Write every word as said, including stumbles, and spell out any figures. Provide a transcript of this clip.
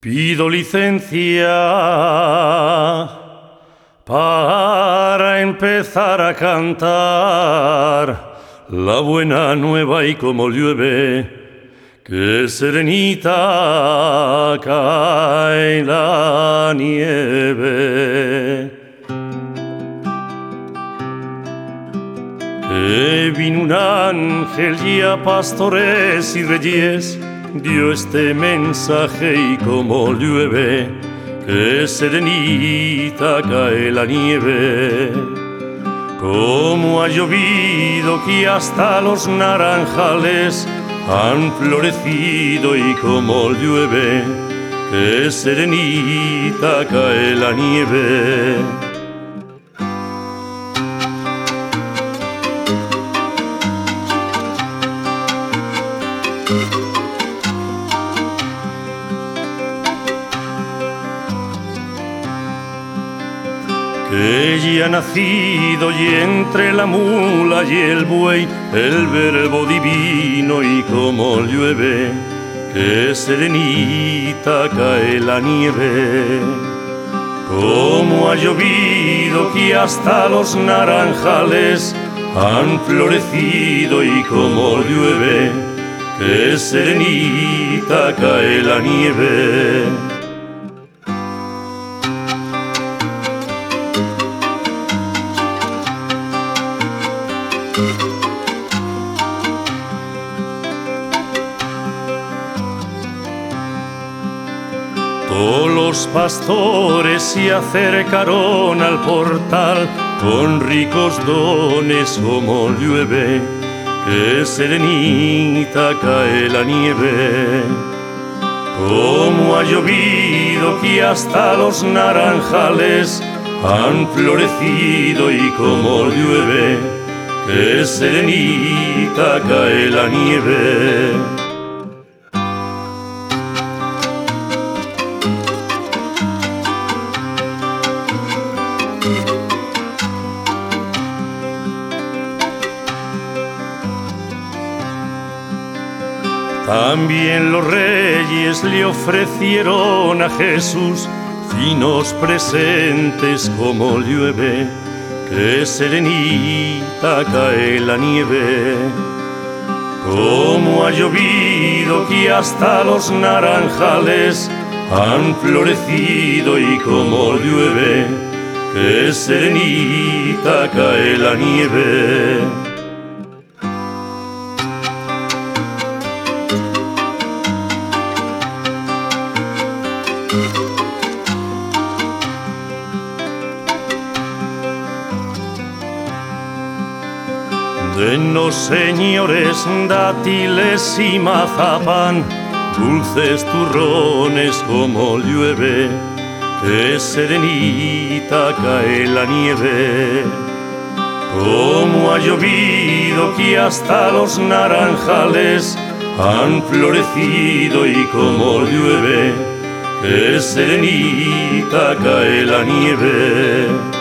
Pido licencia para empezar a cantar la buena nueva y como llueve, que serenita cae la nieve. Que vino un ángel y a pastores y reyes dio este mensaje y como llueve, que serenita cae la nieve. Como ha llovido que hasta los naranjales han florecido y como llueve, que serenita cae la nieve. Que ya ha nacido y entre la mula y el buey el verbo divino y como llueve, que serenita cae la nieve. Como ha llovido que hasta los naranjales han florecido y como llueve, que serenita cae la nieve. Todos los pastores se acercaron al portal con ricos dones como llueve, que serenita cae la nieve. Como ha llovido que hasta los naranjales han florecido y como llueve, que serenita cae la nieve. También los reyes le ofrecieron a Jesús finos presentes como llueve, que serenita cae la nieve. Como ha llovido que hasta los naranjales han florecido y como llueve, que serenita cae la nieve. Denos, señores, dátiles y mazapán, dulces turrones como llueve, que serenita cae la nieve. Como ha llovido que hasta los naranjales han florecido y como llueve, que serenita cae la nieve.